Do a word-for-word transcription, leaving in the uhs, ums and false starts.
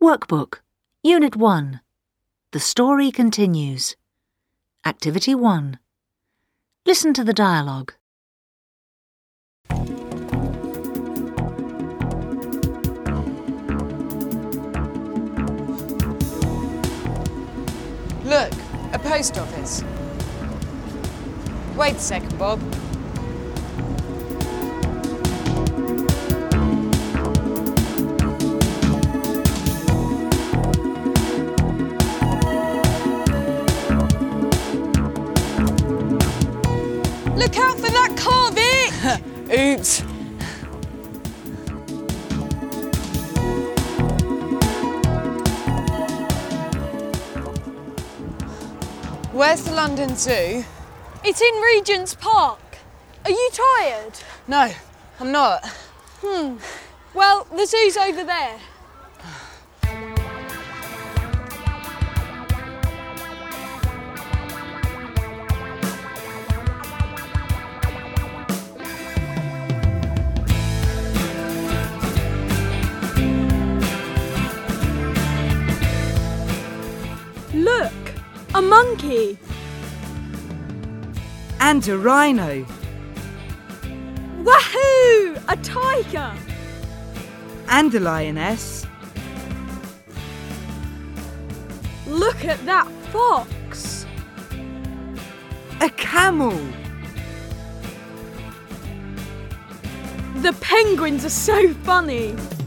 Workbook, Unit one. The story continues. Activity one. Listen to the dialogue. Look, a post office. Wait a second, Bob. Look out for that car, Vic! Oops. Where's the London Zoo? It's in Regent's Park. Are you tired? No, I'm not. Hmm. Well, the zoo's over there. Look, a monkey. And a rhino. Wahoo! A tiger. And a lioness. Look at that fox. A camel. The penguins are so funny.